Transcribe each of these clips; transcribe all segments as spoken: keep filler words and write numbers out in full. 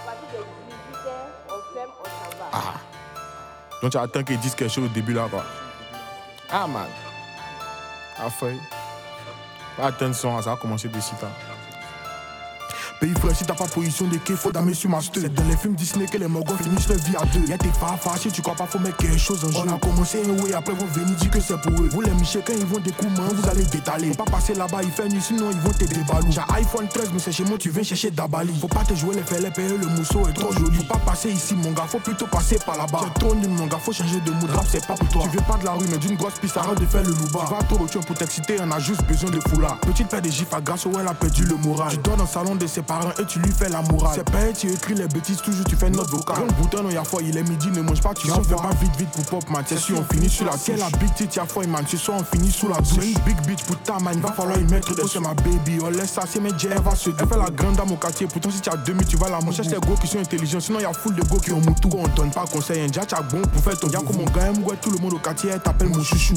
partir de dix-huit heures, on ferme, on s'en va. Ah. Donc tu attends qu'ils disent quelque chose au début là quoi. Ah man. Ah feuille. Attention, ça va commencer de sitôt. Pays frère, si t'as pas position de quai, faut damer sur master. C'est dans les films Disney que les mogos finissent leur vie à deux. Y'a tes farfars, si tu crois pas, faut mettre quelque chose en jeu. On a commencé un way, après vont venir dire que c'est pour eux. Vous les michés, quand ils vont des coups main, vous allez détaler. Faut pas passer là-bas, il fait nuit, sinon ils vont te débalou. J'ai iPhone treize, mais c'est chez moi, tu viens chercher Dabali. Faut pas te jouer les fêlés, payer le mousseau est trop joli. Faut pas passer ici, mon gars, faut plutôt passer par là-bas. C'est trop nul, mon gars, faut changer de mood. Rap, c'est pas pour toi. Tu viens pas de la rue, mais d'une grosse piste, arrête de faire le louba. Tu vas trop au pour t'exciter, on a juste besoin de foulard. Petite paire de gifs à grâce où elle a perdu le moral. Tu dors dans le salon de ses parents et tu lui fais la morale. C'est pas tu écris les bêtises, toujours tu fais notre vocal. Le bouton, non, y'a foi, il est midi, ne mange pas, tu s'en fais pas vite, vite pour pop, man. C'est sûr, on finit sur la tête. La big tit, y'a foi, man. Ce soir, on finit sous la douche. C'est une big bitch pour ta man, il va falloir y mettre des. C'est ma baby, on laisse ça, c'est mes jets, elle va se. Elle fait la grande dame au quartier. Pourtant, si tu as deux minutes, tu vas la manger. C'est go qui sont intelligents, sinon y'a full de go qui ont moutou. On donne pas conseil, un déjà, bon pour faire ton. Y'a comme mon gars, moi, tout le monde au quartier, elle t'appelle mon chouchou.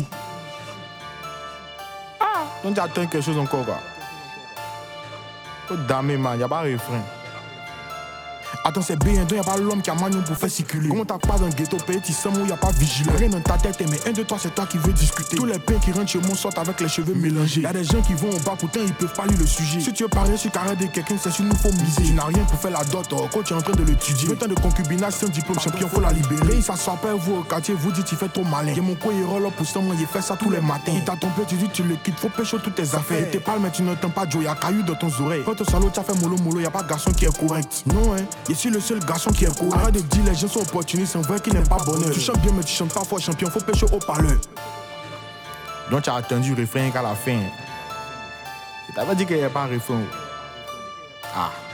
Ah. Donc tu attends quelque chose encore quoi. Oh damé man, y'a pas refrain. Attends, c'est bien, donc y'a pas l'homme qui a manion pour faire circuler. Comment t'as pas dans le ghetto, petit somme où y'a pas vigilé. Rien dans ta tête, mais un de toi, c'est toi qui veux discuter. Tous les pains qui rentrent chez moi sortent avec les cheveux mélangés. Y'a des gens qui vont au bas, pourtant ils peuvent pas lire le sujet. Si tu veux parler sur carré de quelqu'un, c'est sur nous, faut miser. Tu n'as rien pour faire la dot, oh, quand tu es en train de l'étudier. vingt ans de concubinage, sans diplôme, champion, faut la libérer. Il s'assoit pas, vous au quartier, vous dites, tu fais trop malin. Y'a mon quoi, il roll up pour ça, moi, il fait ça tous les matins. Il t'a trompé, tu dis, tu le quittes, faut pêcher toutes tes affaires. Il te parle, mais tu n'entends pas Joe, y'a caillou dans ton oreille. Quand ton salaud, tu as fait mollo mollo, y'a pas de garçon qui est correct. Non, hein, je suis le seul garçon qui est cool. Arrête de dire les gens sont opportunistes, c'est vrai qu'il n'est pas bonheur. Tu chantes bien mais tu chantes pas fort champion, faut pêcher au parleur. Donc tu as attendu le refrain qu'à la fin. Tu t'avais dit qu'il n'y avait pas un refrain. Ah.